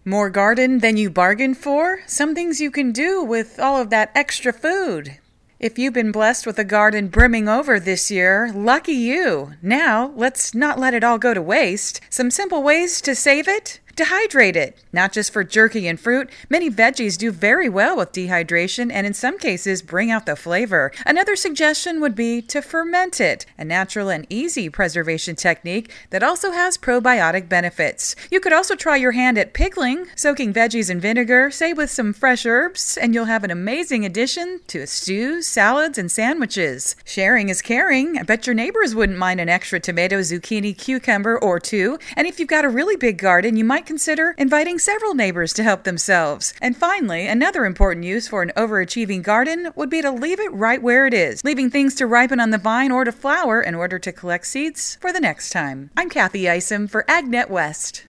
More garden than you bargained for? Some things you can do with all of that extra food. If you've been blessed with a garden brimming over this year, lucky you. Now, let's not let it all go to waste. Some simple ways to save it? Dehydrate it. Not just for jerky and fruit, many veggies do very well with dehydration and in some cases bring out the flavor. Another suggestion would be to ferment it, a natural and easy preservation technique that also has probiotic benefits. You could also try your hand at pickling, soaking veggies in vinegar, say with some fresh herbs, and you'll have an amazing addition to stews, salads, and sandwiches. Sharing is caring. I bet your neighbors wouldn't mind an extra tomato, zucchini, cucumber, or two. And if you've got a really big garden, you might consider inviting several neighbors to help themselves. And finally, another important use for an overachieving garden would be to leave it right where it is, leaving things to ripen on the vine or to flower in order to collect seeds for the next time. I'm Kathy Isom for AgNet West.